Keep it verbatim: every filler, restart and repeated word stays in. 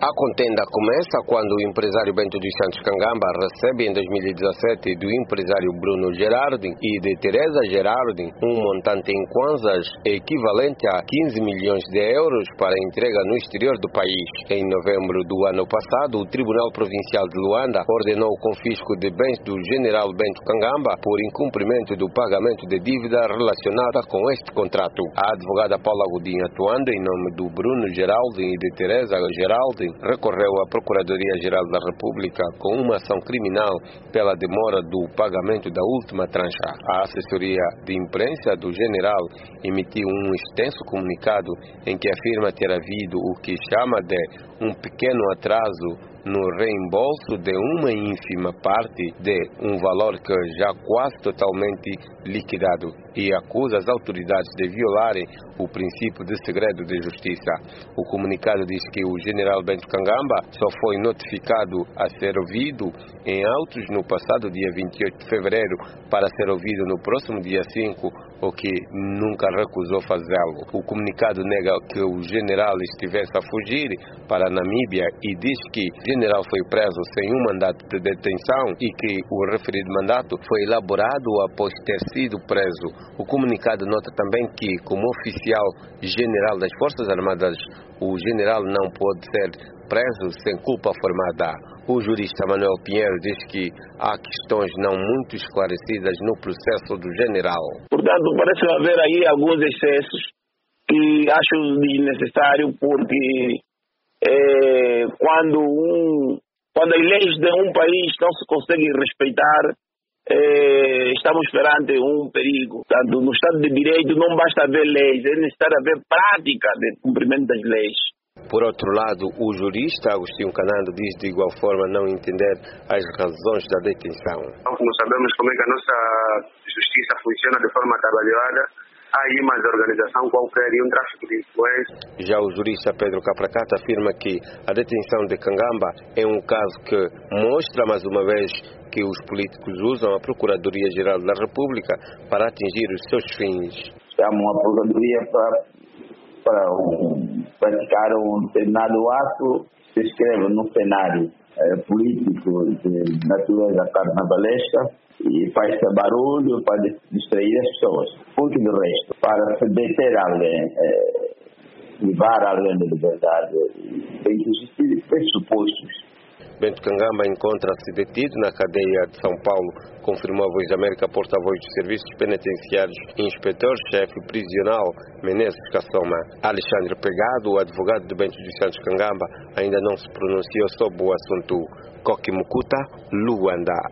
A contenda começa quando o empresário Bento dos Santos Kangamba recebe em dois mil e dezassete do empresário Bruno Gerardin e de Teresa Gerardin um montante em kwanzas equivalente a quinze milhões de euros para entrega no exterior do país. Em novembro do ano passado, o Tribunal Provincial de Luanda ordenou o confisco de bens do general Bento Kangamba por incumprimento do pagamento de dívida relacionada com este contrato. A advogada Paula Godinho, atuando em nome do Bruno Geraldin e de Teresa Geraldin, recorreu à Procuradoria-Geral da República com uma ação criminal pela demora do pagamento da última trancha. A assessoria de imprensa do general emitiu um extenso comunicado em que afirma ter havido o que chama de um pequeno atraso no reembolso de uma ínfima parte de um valor que já quase totalmente liquidado e acusa as autoridades de violarem o princípio de segredo de justiça. O comunicado diz que o general Bento Kangamba só foi notificado a ser ouvido em autos no passado dia vinte e oito de fevereiro para ser ouvido no próximo dia cinco, o que nunca recusou fazê-lo. O comunicado nega que o general estivesse a fugir para a Namíbia e diz que o general foi preso sem um mandato de detenção e que o referido mandato foi elaborado após ter sido preso. O comunicado nota também que, como oficial general das Forças Armadas, o general não pode ser preso sem culpa formada. O jurista Manuel Pinheiro diz que há questões não muito esclarecidas no processo do general. Portanto, parece haver aí alguns excessos que acho desnecessário, porque é, quando, um, quando as leis de um país não se conseguem respeitar, é, estamos perante um perigo. Portanto, no Estado de Direito não basta haver leis, é necessário haver prática de cumprimento das leis. Por outro lado, o jurista Agostinho Canando diz de igual forma não entender as razões da detenção. Não sabemos como é que a nossa justiça funciona de forma trabalhada. Há aí uma organização qualquer e um tráfico de influência. Já o jurista Pedro Capracata afirma que a detenção de Kangamba é um caso que mostra mais uma vez que os políticos usam a Procuradoria-Geral da República para atingir os seus fins. Chamam a Procuradoria para para um, praticar um determinado ato, se escreve no cenário é, político de natureza carnavalesca e faz-se barulho para distrair as pessoas. Porque do resto, para se deter alguém, é, levar alguém da liberdade, tem que existir pressupostos. Bento Kangamba encontra-se detido na cadeia de São Paulo, confirmou a Voz da América porta-voz dos Serviços Penitenciários e inspetor-chefe prisional Menezes Kassoma. Alexandre Pegado, o advogado de Bento dos Santos Kangamba, ainda não se pronunciou sobre o assunto. Koki Mukuta, Luanda.